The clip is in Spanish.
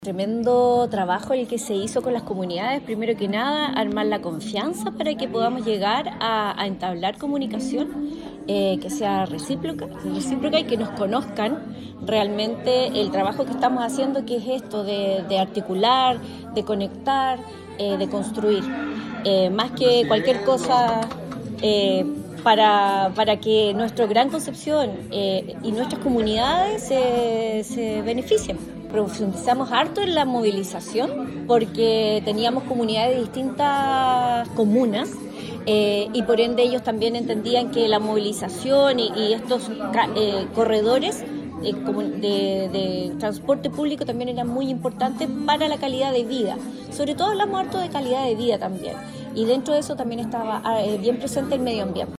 Tremendo trabajo el que se hizo con las comunidades, primero que nada, armar la confianza para que podamos llegar a entablar comunicación que sea recíproca y que nos conozcan realmente el trabajo que estamos haciendo, que es esto de articular, de conectar, de construir, más que cualquier cosa. Para que nuestra Gran Concepción y nuestras comunidades se beneficien. Profundizamos harto en la movilización porque teníamos comunidades de distintas comunas y por ende ellos también entendían que la movilización y estos corredores de transporte público también eran muy importantes para la calidad de vida. Sobre todo hablamos harto de calidad de vida también, y dentro de eso también estaba bien presente el medio ambiente.